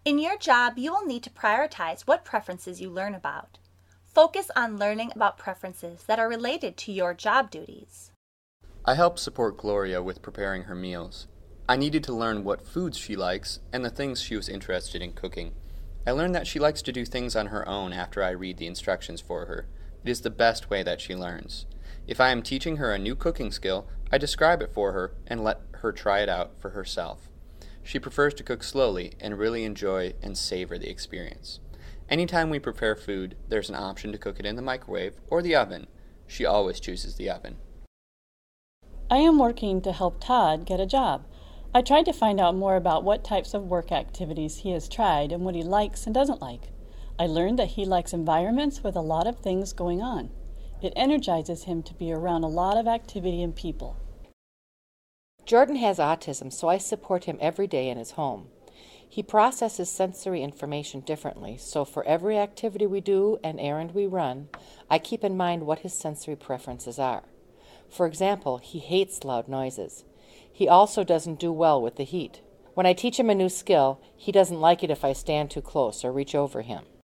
In your job, you will need to prioritize what preferences you learn about. Focus on learning about preferences that are related to your job duties. I helped support Gloria with preparing her meals. I needed to learn what foods she likes and the things she was interested in cooking. I learned that she likes to do things on her own after I read the instructions for her. It is the best way that she learns. If I am teaching her a new cooking skill, I describe it for her and let her try it out for herself. She prefers to cook slowly and really enjoy and savor the experience. Anytime we prepare food, there's an option to cook it in the microwave or the oven. She always chooses the oven. I am working to help Todd get a job. I tried to find out more about what types of work activities he has tried and what he likes and doesn't like. I learned that he likes environments with a lot of things going on. It energizes him to be around a lot of activity and people. Jordan has autism, so I support him every day in his home. He processes sensory information differently, so for every activity we do and errand we run, I keep in mind what his sensory preferences are. For example, he hates loud noises. He also doesn't do well with the heat. When I teach him a new skill, he doesn't like it if I stand too close or reach over him.